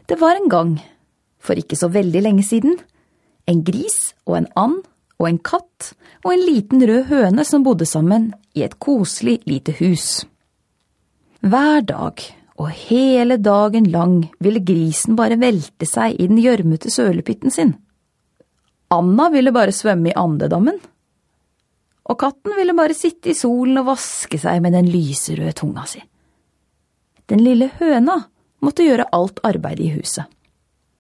Det var en gang, for ikke så veldig lenge siden, en gris og en and og en katt og en liten rød høne som bodde sammen i et koselig lite hus. Hver dag og hele dagen lang ville grisen bare velte seg i den gjørmete sølepytten sin. Anna ville bare svømme i andedammen, og katten ville bare sitte i solen og vaske seg med den lyserøde tunga si. Den lille høna måtte gjøre alt arbeidet i huset.